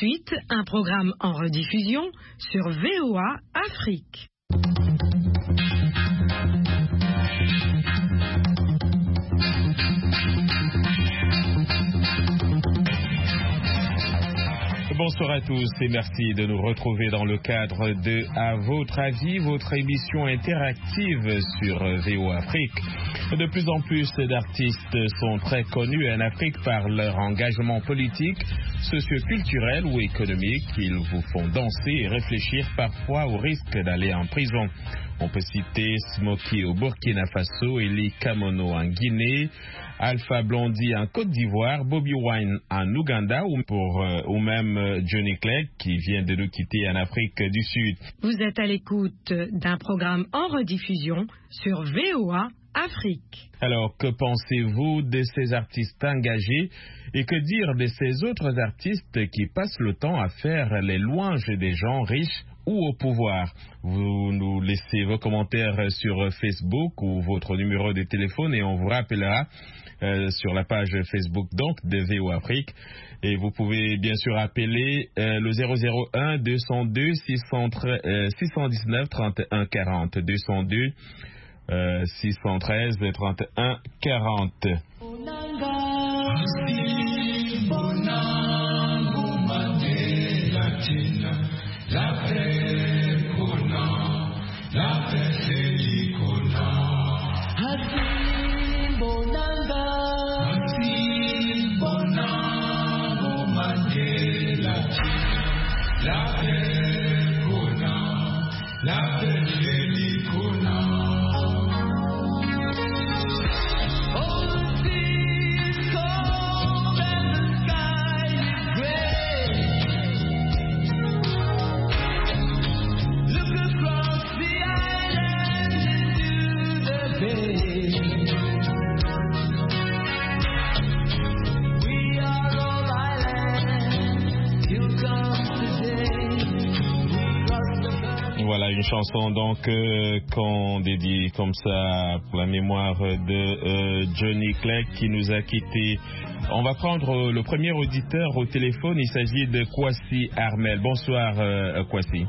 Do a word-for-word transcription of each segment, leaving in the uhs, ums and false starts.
suite, un programme en rediffusion sur V O A Afrique. Bonsoir à tous et merci de nous retrouver dans le cadre de À votre avis, votre émission interactive sur V O A Afrique. De plus en plus d'artistes sont très connus en Afrique par leur engagement politique, socio-culturel ou économique. Ils vous font danser et réfléchir parfois au risque d'aller en prison. On peut citer Smokey au Burkina Faso, Eli Kamono en Guinée, Alpha Blondy en Côte d'Ivoire, Bobby Wine en Ouganda ou, pour, euh, ou même euh, Johnny Clegg qui vient de nous quitter en Afrique du Sud. Vous êtes à l'écoute d'un programme en rediffusion sur V O A Afrique. Alors, que pensez-vous de ces artistes engagés et que dire de ces autres artistes qui passent le temps à faire les louanges des gens riches ou au pouvoir? Vous nous laissez vos commentaires sur Facebook ou votre numéro de téléphone et on vous rappellera euh, sur la page Facebook donc de V O A Afrique. Et vous pouvez bien sûr appeler euh, le zéro zéro un deux zéro deux six un neuf trente et un quarante deux zéro deux euh, six un trois trente et un quarante. La paix kona, la paix c'est kona. Hasim bonanga, hasim bonango Mandela. La paix kona, la paix c'est kona. Voilà une chanson donc euh, qu'on dédie comme ça pour la mémoire de euh, Johnny Clegg qui nous a quittés. On va prendre euh, le premier auditeur au téléphone. Il s'agit de Kwasi Armel. Bonsoir euh, Kwasi.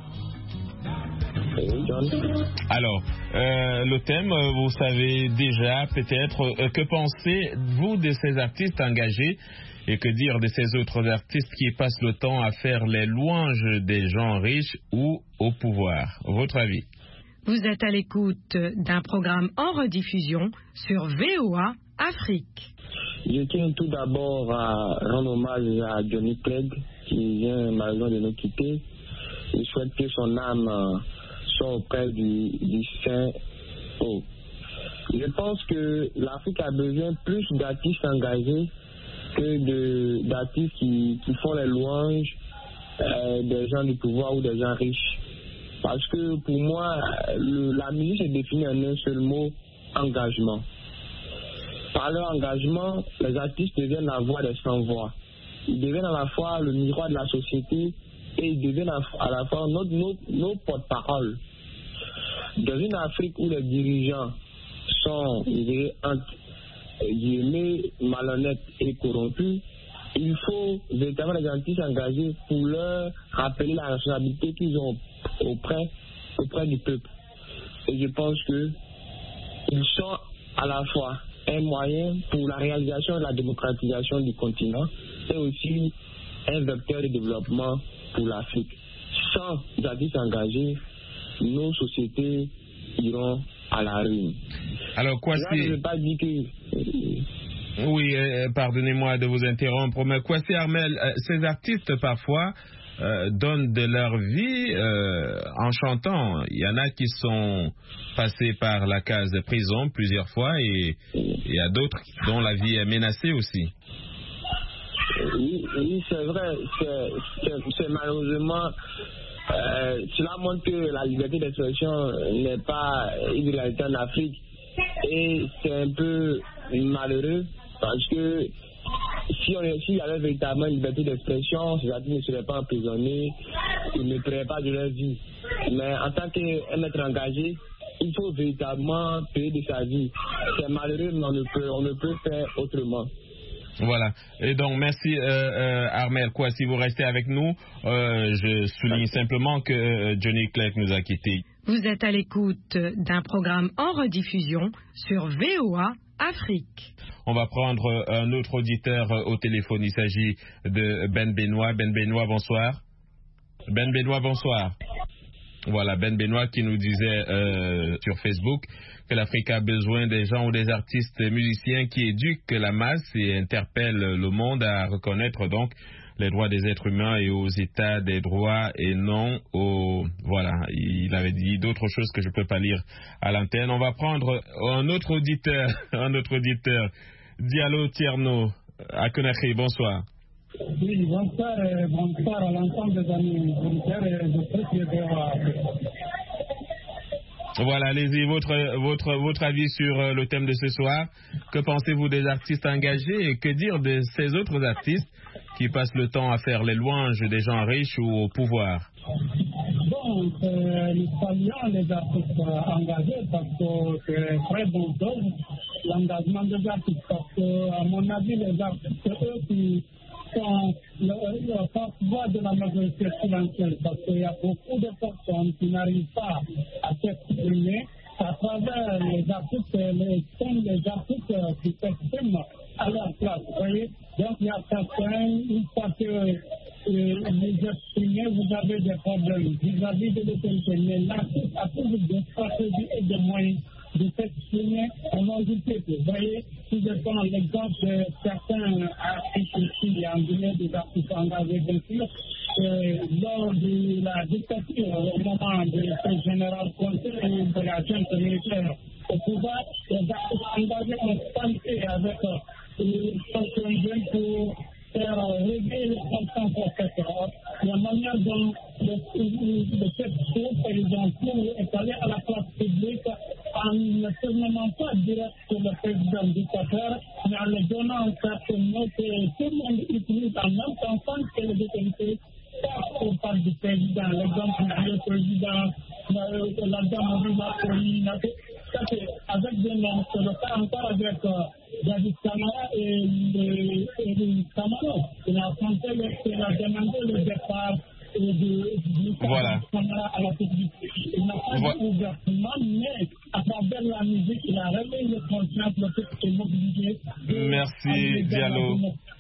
Alors, euh, le thème, vous savez déjà peut-être, euh, que pensez-vous de ces artistes engagés et que dire de ces autres artistes qui passent le temps à faire les louanges des gens riches ou au pouvoir? Votre avis? Vous êtes à l'écoute d'un programme en rediffusion sur V O A Afrique. Je tiens tout d'abord à rendre hommage à Johnny Clegg qui vient malheureusement de nous quitter. Je souhaite que son âme soit auprès du, du Saint-Haut. Je pense que l'Afrique a besoin plus d'artistes engagés que de, d'artistes qui, qui font les louanges euh, des gens du pouvoir ou des gens riches. Parce que pour moi, le, la musique est définie en un seul mot, engagement. Par leur engagement, les artistes deviennent la voix des sans-voix. Ils deviennent à la fois le miroir de la société et ils deviennent à la fois nos, nos, nos porte-paroles. Dans une Afrique où les dirigeants sont, je dirais, malhonnêtes et corrompus, il faut véritablement les artistes engagés pour leur rappeler la responsabilité qu'ils ont auprès, auprès du peuple. Et je pense que ils sont à la fois un moyen pour la réalisation et la démocratisation du continent et aussi un vecteur de développement pour l'Afrique. Sans artistes engagés, nos sociétés iront à la ruine. Alors, quoi c'est... Je ne veux pas dire que... Oui, euh, pardonnez-moi de vous interrompre, mais Kwasi Armel, euh, ces artistes parfois euh, donnent de leur vie euh, en chantant. Il y en a qui sont passés par la case de prison plusieurs fois et il y a d'autres dont la vie est menacée aussi. Oui, oui c'est vrai, c'est, c'est, c'est malheureusement... Euh, cela montre que la liberté d'expression n'est pas une réalité en Afrique et c'est un peu malheureux parce que si on s'il y avait véritablement une liberté d'expression, ces artistes ne seraient pas emprisonnés, ils ne paieraient pas de leur vie. Mais en tant qu'un maître engagé, il faut véritablement payer de sa vie. C'est malheureux, mais on ne peut, on ne peut faire autrement. Voilà. Et donc, merci euh, euh, Armel Kouassi, vous restez avec nous. Euh, je souligne simplement que euh, Johnny Clegg nous a quittés. Vous êtes à l'écoute d'un programme en rediffusion sur V O A Afrique. On va prendre un autre auditeur au téléphone. Il s'agit de Ben Benoît. Ben Benoît, bonsoir. Ben Benoît, bonsoir. Voilà, Ben Benoît qui nous disait euh, sur Facebook que l'Afrique a besoin des gens ou des artistes musiciens qui éduquent la masse et interpellent le monde à reconnaître donc les droits des êtres humains et aux états des droits et non aux... Voilà, il avait dit d'autres choses que je ne peux pas lire à l'antenne. On va prendre un autre auditeur, un autre auditeur, Diallo Tierno, à Conakry. Bonsoir. Oui, bonsoir, euh, bonsoir à l'ensemble des amis auditeurs et de ceux qui étaient à... Voilà, allez-y, votre, votre, votre avis sur euh, le thème de ce soir. Que pensez-vous des artistes engagés et que dire de ces autres artistes qui passent le temps à faire les louanges des gens riches ou au pouvoir? Bon, euh, nous saluons les artistes engagés parce que c'est très bon chose, l'engagement des artistes, parce que, à mon avis, les artistes, c'est eux qui sont le, le porte-voix de la majorité silencieuse, parce qu'il y a beaucoup de personnes qui n'arrivent pas à s'exprimer à travers les artistes, les, sont les artistes qui s'expriment à leur place, vous voyez. Donc il y a certains, une fois que euh, vous exprimez, vous avez des problèmes vis-à-vis de l'autorité, mais l'artiste a toujours des stratégies et des moyens de s'exprimer au nom du peuple. Vous voyez, si je prends l'exemple de certains artistes ici en Guinée, des artistes engagés, bien sûr, euh, lors de la dictature, au moment de ce général Conté et de la junte militaire au pouvoir, les artistes engagés ont tenté avec certains jeunes pour faire régler les conditions professionnelles. La manière dont le texte, ils ont pu étaler à la place publique en ne se nommant pas direct sur le président dictateur, mais en le donnant certains mots que tout le monde utilise en même temps sans que les autorités passent au pas du président. L'exemple du président, la dame Riva Koyi, avec des noms, c'est le cas encore avec David Camara et le Camara. Il a tenté, il a demandé le départ du, du voilà. Camara à la publicité. Il n'a pas voilà. dit ouvertement, mais à travers la musique, il a réveillé le conscience, le fait qu'il est mobilisé. Merci Diallo.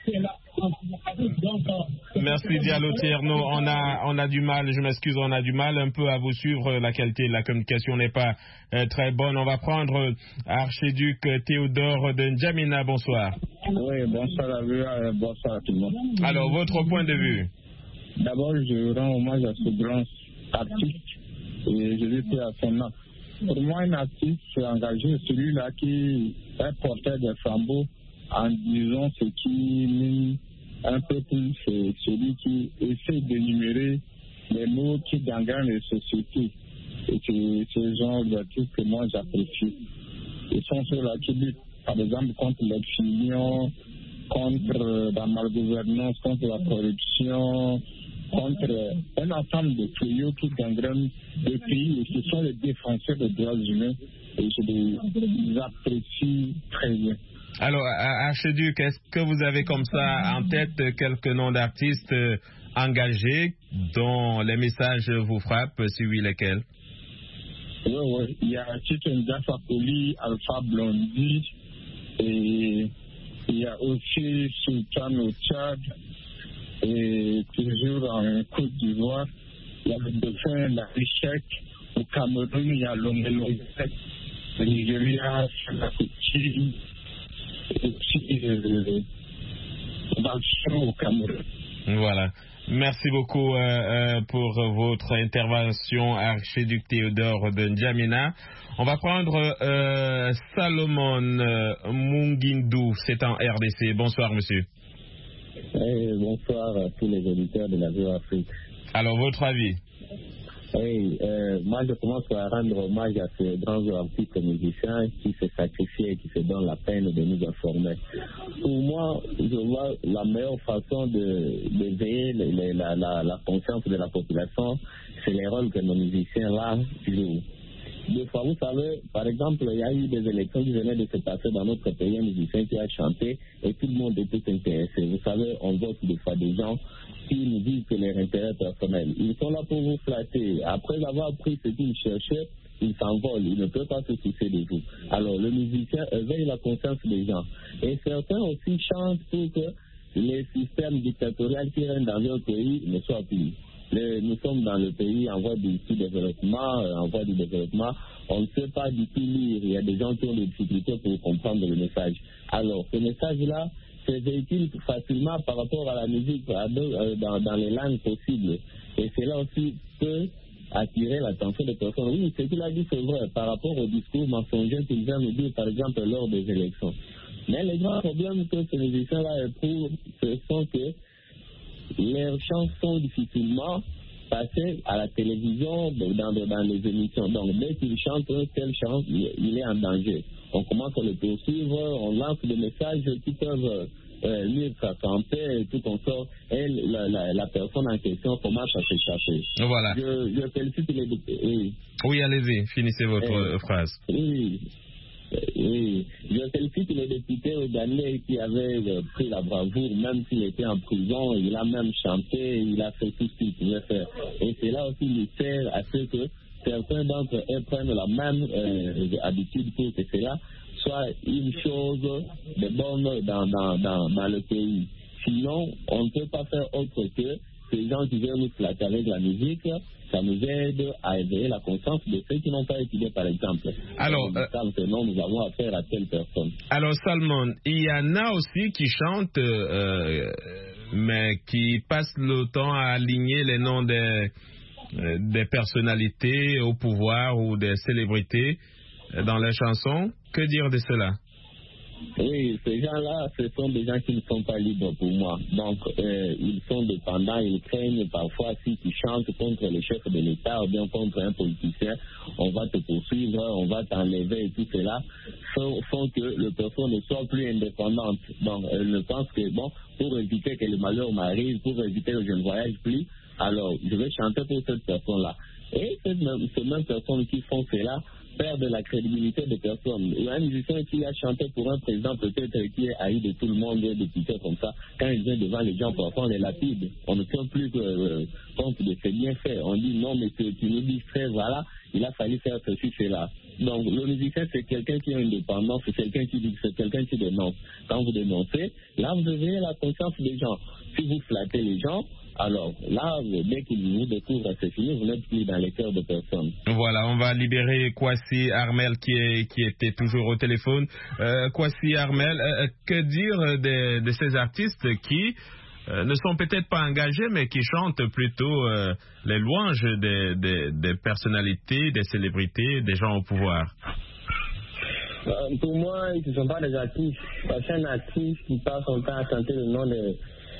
Merci Diallo Tierno. On a, on a du mal, je m'excuse, on a du mal un peu à vous suivre. La qualité de la communication n'est pas euh, très bonne. On va prendre Archiduc Théodore de N'Djamena. Bonsoir. Oui, bonsoir à vous, euh, bonsoir à tout le monde. Alors, votre point de vue? D'abord, je rends hommage à ce grand artiste et je lui fais à son nom. Pour moi, un artiste engagé, celui-là qui est porteur des flambeaux en disant ce qui mine un peu plus, c'est celui qui essaie d'énumérer les mots qui gangrènent les sociétés. Et c'est ce genre d'artistes que moi j'apprécie. Ils sont ceux-là qui luttent, par exemple, contre l'excision, contre la malgouvernance, contre la corruption, contre un ensemble de fléaux qui gangrènent le pays et qui sont les défenseurs des droits humains. Et je les apprécie très bien. Alors, Archiduc, est-ce que vous avez comme ça en tête quelques noms d'artistes engagés dont les messages vous frappent, si oui, lesquels? Oui, oui. Il y a Chikenza Fakoli, Alpha Blondy, et il y a aussi Sultan au Tchad, et toujours en Côte d'Ivoire, il y a le dauphin, la Richec, au Cameroun, il y a l'Omelo, le Nigeria, la Côte et puis euh, au Cameroun. Voilà. Merci beaucoup euh, euh, pour votre intervention, Archiduc Théodore de N'Djamena. On va prendre euh, Salomon euh, Mungindou, c'est en R D C. Bonsoir, monsieur. Hey, bonsoir à tous les auditeurs de la V O A Afrique. Alors, votre avis? Oui, euh, moi je commence à rendre hommage à ce grand artiste musicien qui se sacrifie et qui se donne la peine de nous informer. Pour moi, je vois la meilleure façon de, de veiller les, les, la, la, la conscience de la population, c'est les rôles que nos musiciens là jouent. des fois, vous savez, par exemple, il y a eu des élections qui venaient de se passer dans notre pays, un musicien qui a chanté et tout le monde était intéressé. Vous savez, on voit des fois des gens qui nous disent que leur intérêt personnel. Ils sont là pour vous flatter. Après avoir pris ce qu'ils cherchaient, ils s'envolent. Ils ne peuvent pas se soucier de vous. Alors, le musicien éveille la conscience des gens. Et certains aussi chantent pour que les systèmes dictatoriaux qui règnent dans leur pays ne soient plus. Le, nous sommes dans le pays en voie du sous-développement, euh, en voie du développement. On ne sait pas du tout lire. Il y a des gens qui ont des difficultés pour comprendre le message. Alors, ce message-là se véhicule facilement par rapport à la musique à deux, euh, dans, dans les langues possibles. Et cela aussi peut attirer l'attention des personnes. Oui, ce qu'il a dit, c'est vrai, par rapport au discours mensonger qu'il vient nous dire, par exemple, lors des élections. Mais le grand problème que ces musiciens-là éprouvent, ce sont que leurs chansons difficilement passées à la télévision, dans, dans les émissions. Donc, dès qu'ils chantent un tel chant, il est en danger. On commence à le poursuivre, on lance des messages qui peuvent euh, lire sa santé et tout comme ça, et la, la, la personne en question commence à s'échapper. Voilà. Je, je félicite les oui. Oui, allez-y, finissez votre euh, phrase. Oui. Oui, je félicite le député Odané qui avait euh, pris la bravoure, même s'il était en prison, il a même chanté, il a fait tout ce qu'il pouvait faire. Et cela aussi lui sert à ce que certains d'entre eux prennent la même euh, habitude pour que cela soit une chose de bonne dans, dans, dans, dans le pays. Sinon, on ne peut pas faire autre que ces gens qui viennent nous flatter avec la musique. Ça nous aide à éveiller la conscience de ceux qui n'ont pas étudié, par exemple. Alors, nous savons que non, nous avons affaire à telle personne. Alors, Salmon, il y en a aussi qui chantent, euh, mais qui passent le temps à aligner les noms des, des personnalités au pouvoir ou des célébrités dans les chansons. Que dire de cela? Oui, ces gens-là, ce sont des gens qui ne sont pas libres pour moi. Donc, euh, ils sont dépendants, ils craignent parfois si tu chantes contre le chef de l'État ou bien contre un politicien, on va te poursuivre, on va t'enlever et tout cela, font, font que le personne ne soit plus indépendante. Donc, elle ne pense que, bon, pour éviter que le malheur m'arrive, pour éviter que je ne voyage plus, alors je vais chanter pour cette personne-là. Et ces mêmes, ces mêmes personnes qui font cela perdent la crédibilité des personnes. Il y a un musicien qui a chanté pour un président peut-être qui est haï de tout le monde, des députés comme ça. Quand il vient devant les gens, parfois on les lapide. On ne tient plus euh, compte de ses bienfaits. On dit non, mais tu, tu nous distrais, voilà, il a fallu faire ceci, cela. Donc le musicien, c'est quelqu'un qui a une dépendance, c'est quelqu'un qui dit, c'est quelqu'un qui dénonce. Quand vous dénoncez, là vous éveillez la conscience des gens. Si vous flattez les gens, alors là, dès qu'ils vous découvrent, c'est fini, vous n'êtes plus dans les cœurs de personne. Voilà, on va libérer Kwasi Armel qui, est, qui était toujours au téléphone. Euh, Kwasi Armel, euh, que dire de, de ces artistes qui euh, ne sont peut-être pas engagés, mais qui chantent plutôt euh, les louanges des, des, des personnalités, des célébrités, des gens au pouvoir? Euh, pour moi, ils ne sont pas des artistes. Parce qu'un artiste qui passe son temps à chanter le nom de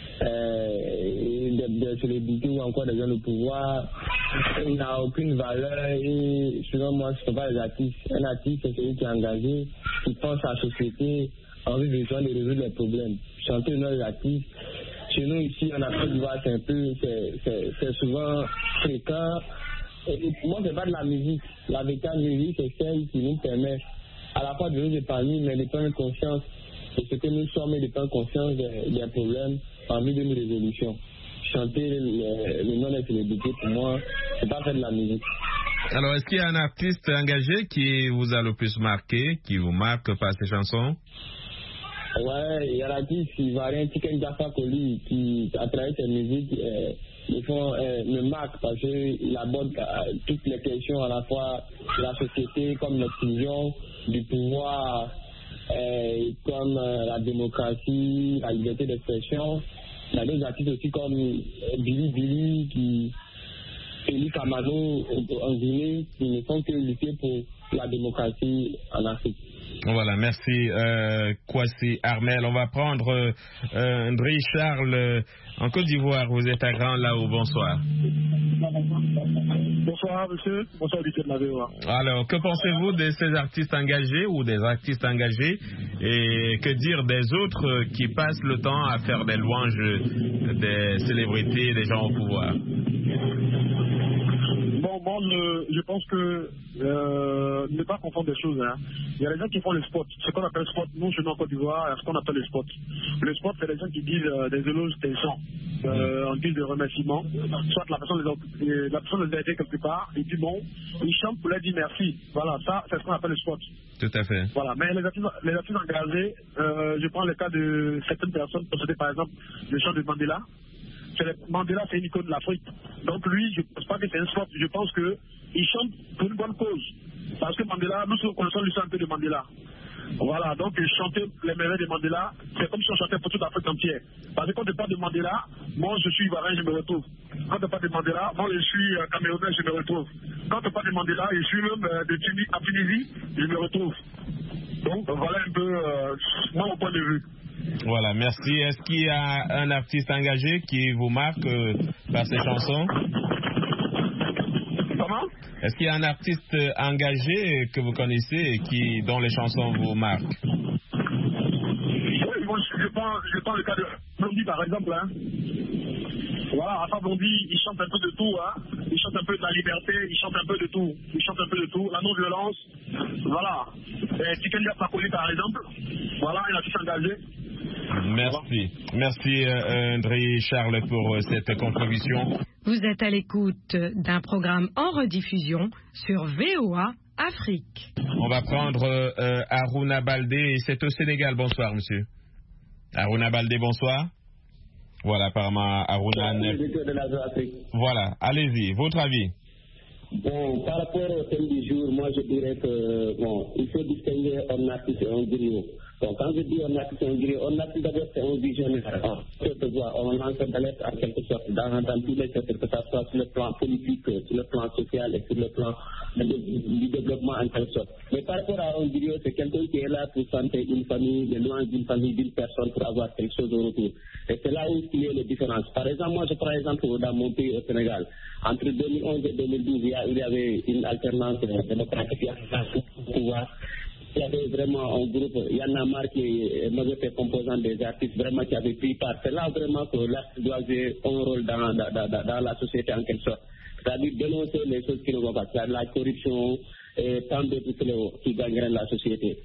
Euh, de, de célébrités ou encore des gens de pouvoir, il n'a aucune valeur et selon moi ce ne sont pas des artistes. Un artiste c'est celui qui est engagé, qui pense à la société, envie de besoin de résoudre les problèmes. Chanter le nom des artistes, chez nous ici en Afrique du Nord c'est un peu, c'est souvent fréquent. Et pour moi c'est pas de la musique. La véritable musique c'est celle qui nous permet à la fois de nous épanouir mais de prendre conscience de ce que nous sommes et de prendre conscience des, des problèmes parmi d'une résolution. Chanter le, le nom des célébrités, pour moi, c'est pas faire de la musique. Alors, est-ce qu'il y a un artiste engagé qui vous a le plus marqué, qui vous marque par ses chansons? Ouais, il y a l'artiste ivoirien Tiken Jaffa Koli qui, à travers ses musiques, euh, ils font, euh, me marque parce qu'il aborde euh, toutes les questions à la fois de la société, comme l'exclusion, du pouvoir, Euh, comme euh, la démocratie, la liberté d'expression. Il y a des artistes aussi comme euh, Billy Billy, qui, Félix Kamano en Guinée, qui ne font que lutter pour la démocratie en Afrique. Voilà, merci euh, Kwasi Armel. On va prendre euh, Ndri Charles euh, en Côte d'Ivoire. Vous êtes à Grand Lao. Bonsoir. Bonsoir monsieur, bonsoir du de la V O A. Alors, que pensez-vous de ces artistes engagés ou des artistes engagés et que dire des autres qui passent le temps à faire des louanges des célébrités, des gens au pouvoir? Bon, Bon, moi, je, je pense que euh, ne pas confondre des choses. Hein. Il y a des gens qui font le sport. Ce qu'on appelle sport, nous, chez nous en Côte d'Ivoire, il y a ce qu'on appelle le sport. Le sport, c'est les gens qui disent euh, des éloges, des chants, euh, en guise de remerciement. Soit la personne, les a, la personne les a aidés quelque part, et puis bon, ils chantent pour leur dire merci. Voilà, ça, c'est ce qu'on appelle le sport. Tout à fait. Voilà, mais les artistes, les artistes engagés, euh, je prends le cas de certaines personnes, comme c'était par exemple le chant de Mandela. Mandela, c'est une icône de l'Afrique. Donc lui, je ne pense pas que c'est un sport. Je pense qu'il chante pour une bonne cause. Parce que Mandela, nous sommes connaissons le chant de Mandela. Voilà, donc chanter les merveilles de Mandela, c'est comme si on chantait pour toute l'Afrique entière. Parce que quand on parle de Mandela, moi je suis ivoirien, je me retrouve. Quand on parle de Mandela, moi je suis euh, camerounais, je me retrouve. Quand on parle de Mandela, je suis même euh, de Tunisie, à Tunisie, je me retrouve. Donc voilà un peu euh, moi mon point de vue. Voilà, merci. Est-ce qu'il y a un artiste engagé qui vous marque euh, par ses chansons? Comment? Est-ce qu'il y a un artiste engagé que vous connaissez et qui, dont les chansons vous marquent? Oui, moi je prends, je prends le cas de Blondie par exemple. Hein. Voilà, Alpha Blondie, il chante un peu de tout. Hein. Il chante un peu de la liberté, il chante un peu de tout. Il chante un peu de tout. La non-violence, voilà. Tikelia Pakoli par exemple, voilà, un artiste engagé. Merci. Merci euh, André Charles pour euh, cette contribution. Vous êtes à l'écoute d'un programme en rediffusion sur V O A Afrique. On va prendre euh, Aruna Baldé, c'est au Sénégal. Bonsoir monsieur. Aruna Baldé, bonsoir. Voilà, apparemment Aruna... Voilà, allez-y, votre avis. Bon, par rapport au thème du jour, moi je dirais que bon, il faut distinguer un artiste et un griot. Bon, quand je dis un artiste et un griot, un artiste d'abord c'est un visionnaire. On lance d'alerte en quelque sorte dans, dans tous les secteurs, que ce soit sur le plan politique, sur le plan social et sur le plan du développement en quelque sorte. Mais par rapport à un griot, c'est quelqu'un qui est là pour santé une famille, de loin d'une famille, d'une personne pour avoir quelque chose au retour. Et c'est là où il y a les différences. Par exemple, moi je prends exemple dans mon pays au Sénégal. Entre deux mille onze et deux mille douze, il y avait une alternance démocratique au pouvoir. Il y avait vraiment un groupe, Yann Amar qui est majorité composante des artistes vraiment qui avaient pris part. C'est là vraiment que l'artiste doit jouer un rôle dans, dans, dans, dans la société en quelque sorte. C'est-à-dire dénoncer les choses qui ne vont pas, c'est-à-dire la corruption et tant d'autres fléaux qui gagneraient la société.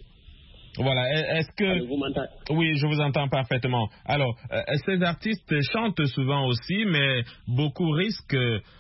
Voilà, est-ce que... Alors, vous m'entendez? Oui, je vous entends parfaitement. Alors, euh, ces artistes chantent souvent aussi, mais beaucoup risquent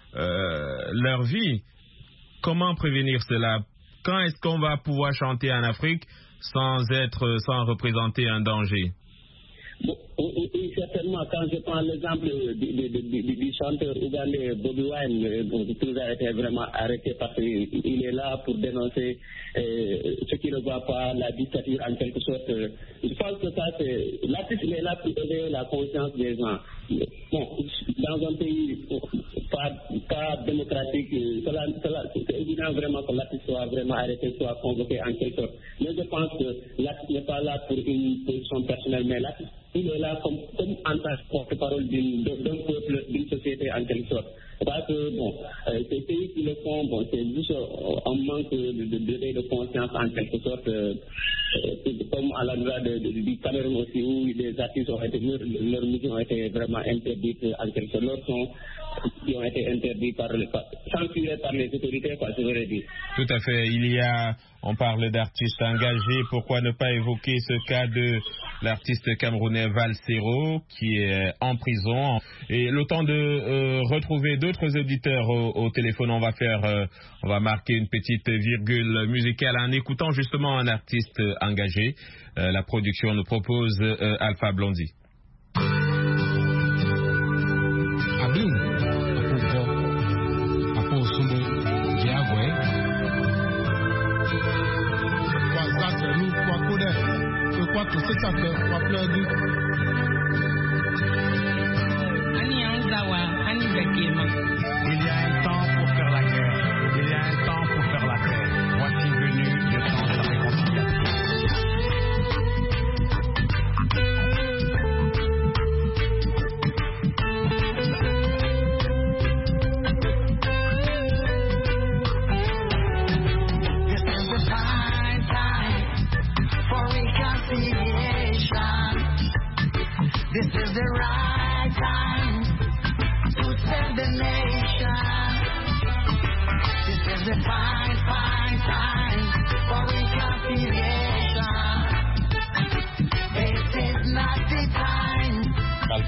euh, leur vie. Comment prévenir cela? Quand est-ce qu'on va pouvoir chanter en Afrique sans être, sans représenter un danger? Bon, oui, certainement, quand je prends l'exemple du, du, du, du chanteur ougandais Bobi Wine, bon, tout a été vraiment arrêté parce qu'il est là pour dénoncer euh, ce qui ne va pas, la dictature en quelque sorte. Je pense que ça, c'est. L'artiste est là pour élever la conscience des gens. Bon, dans un pays pas, pas démocratique, cela, cela, c'est évident vraiment que l'artiste soit vraiment arrêté, soit convoqué en quelque sorte. Mais je pense que l'artiste n'est pas là pour une position personnelle, mais l'artiste, il est là comme, comme en tant que porte-parole d'un peuple, d'une société en quelque sorte. Parce que, bon, euh, ces pays qui le font, bon, c'est juste un manque de, de, de, de conscience en quelque sorte, euh, euh, comme à l'endroit du Cameroun aussi, où les artistes ont été, leurs leur musiques ont été vraiment interdites en quelque sorte. Leurs sons qui ont été interdits par, par censurés par les autorités, quoi, je voudrais dire. Tout à fait. Il y a, on parle d'artistes engagés. Pourquoi ne pas évoquer ce cas de l'artiste camerounais Valsero qui est en prison? Et le temps de euh, retrouver d'autres auditeurs au, au téléphone, on va faire, euh, on va marquer une petite virgule musicale en écoutant justement un artiste engagé. Euh, la production nous propose euh, Alpha Blondie. C'est ça que on va pleurer. Il y a un temps pour faire la guerre, il y a un temps pour faire la paix. Voici venu le temps de la réconciliation. This is the time, time for reconciliation.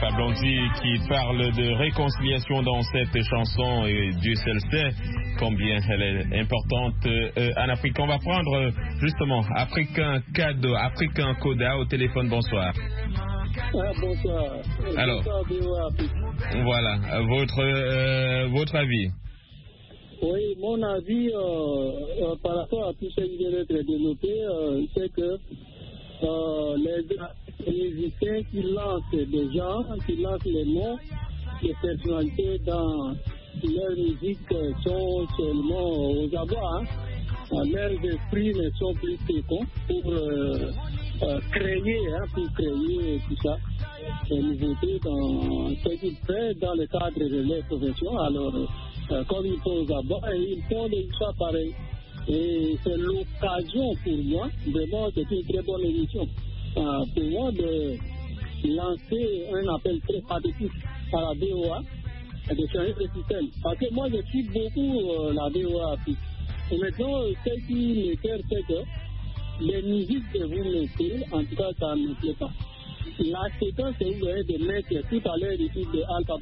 Alpha Blondy qui parle de réconciliation dans cette chanson et Dieu seul sait combien elle est importante euh, en Afrique. On va prendre euh, justement Africain Cadeau, Africain Coda au téléphone. Bonsoir. Ah, bonsoir. Alors, bonsoir, voilà, votre, euh, votre avis. Oui, mon avis euh, euh, par rapport à tout ce qui vient d'être développé, euh, c'est que euh, les musiciens qui lancent des gens, qui lancent les noms des personnalités dans leur musique sont seulement aux abois. Hein. Leurs esprits ne sont plus féconds pour euh, euh, créer, hein, pour créer tout ça, des nouveautés dans ce qu'ils font dans le cadre de leur profession. Alors, euh, comme ils sont aux abois, ils font des histoires pareilles. Et c'est l'occasion pour moi, vraiment, c'est une très bonne émission, euh, pour moi de lancer un appel très pathétique à la B O A de changer le système. Parce que moi, je suis beaucoup euh, la B O A. Et maintenant, ce qui me fait, c'est que les musiques que vous mettez, en tout cas, ça ne me plaît pas. La séquence que vous avez de mettre tout à l'heure ici de Alpha,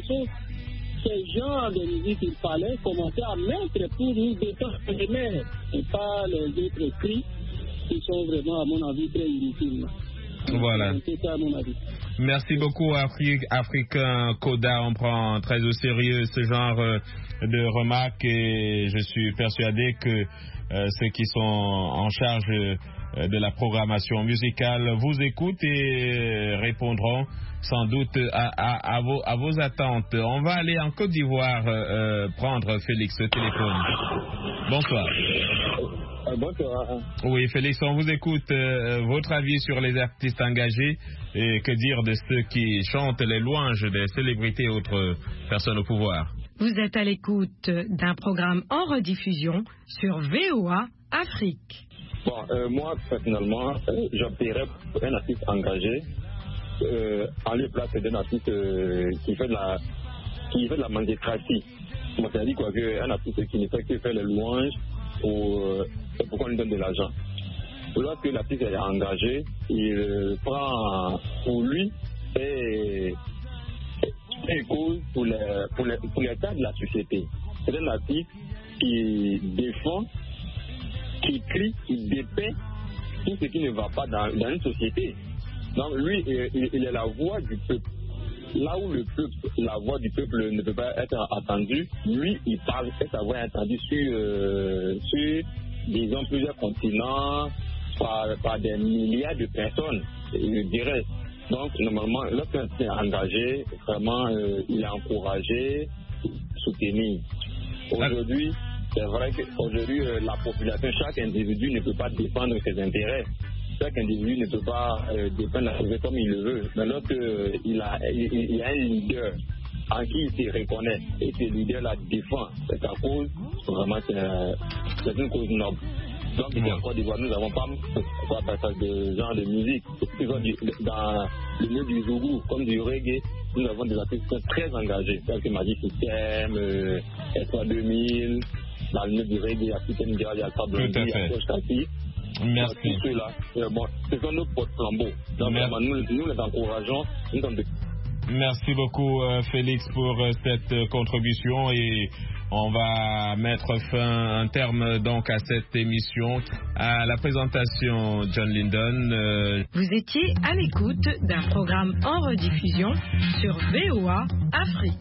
ce genre de musique qu'il fallait commencer à mettre pour nous détendre les mères et pas les autres cris qui sont vraiment, à mon avis, très inutiles. Voilà. C'est ça, à mon avis. Merci beaucoup, Afri Africain Coda. On prend très au sérieux ce genre euh, de remarques et je suis persuadé que euh, ceux qui sont en charge euh, de la programmation musicale vous écoutent et euh, répondront sans doute à, à, à, vos, à vos attentes. On va aller en Côte d'Ivoire euh, euh, prendre Félix au téléphone. Bonsoir. Euh, bonsoir. Oui, Félix, on vous écoute. Euh, votre avis sur les artistes engagés et que dire de ceux qui chantent les louanges des célébrités et autres personnes au pouvoir? Vous êtes à l'écoute d'un programme en rediffusion sur V O A Afrique. Bon, euh, moi, personnellement, euh, j'opterais pour un artiste engagé euh, en lieu place d'un artiste euh, qui fait de la qui fait de la mendicratie. Moi, ça dit quoi qu'un artiste qui ne fait que faire les louanges pour, euh, pour qu'on lui donne de l'argent. Lorsque l'artiste est engagé, il euh, prend pour lui et, et cause pour les, pour, les, pour les cas de la société. C'est un artiste qui défend, qui crie, qui dépeint tout ce qui ne va pas dans, dans une société. Donc lui, il, il est la voix du peuple. Là où le peuple, la voix du peuple ne peut pas être entendue, lui, il parle et sa voix est entendue sur, euh, sur disons, plusieurs continents, par, par des milliards de personnes, je dirais. Donc, normalement, lorsqu'un est engagé, vraiment, euh, il est encouragé, soutenu. Aujourd'hui, c'est vrai qu'aujourd'hui, euh, la population, chaque individu ne peut pas défendre ses intérêts. Chaque individu ne peut pas euh, défendre la société comme il le veut. Mais lorsqu'il euh, a, il, il a un leader en qui il se reconnaît et que le leader la défend, c'est sa cause, vraiment, c'est une cause noble. Donc, mmh. en Côte d'Ivoire, nous n'avons pas de genre de musique. Dans le milieu du zougou, comme du reggae, nous avons des artistes qui sont très engagés, tels que Magic System, euh, S trois deux mille, dans le milieu du reggae, il y a System Dial, il y a Alpha Blondy, il y a Coach Kassi. Merci. Tous ceux-là, euh, bon, ce sont nos porte-flambeaux. Donc, vraiment, nous, nous les encourageons. Nous sommes de... Merci beaucoup, euh, Félix, pour euh, cette euh, contribution et on va mettre fin, un terme donc à cette émission. À la présentation, John Lyndon. Euh... Vous étiez à l'écoute d'un programme en rediffusion sur V O A Afrique.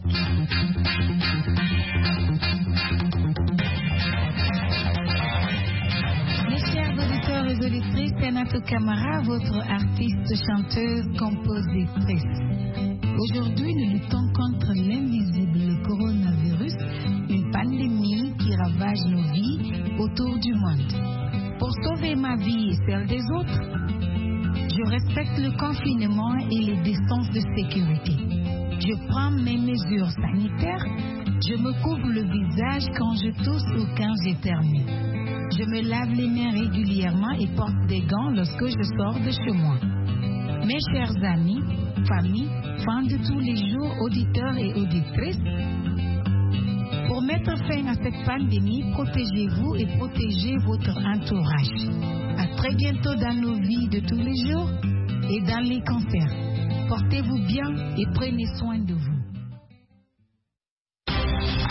Auditeurs et auditrices, Kanato Kamara, votre artiste, chanteuse, compositrice. Aujourd'hui, nous luttons contre l'invisible coronavirus, une pandémie qui ravage nos vies autour du monde. Pour sauver ma vie et celle des autres, je respecte le confinement et les distances de sécurité. Je prends mes mesures sanitaires, je me couvre le visage quand je tousse ou quand j'éternue. Je me lave les mains régulièrement et porte des gants lorsque je sors de chez moi. Mes chers amis, famille, fans de tous les jours, auditeurs et auditrices, pour mettre fin à cette pandémie, protégez-vous et protégez votre entourage. À très bientôt dans nos vies de tous les jours et dans les concerts. Portez-vous bien et prenez soin de vous.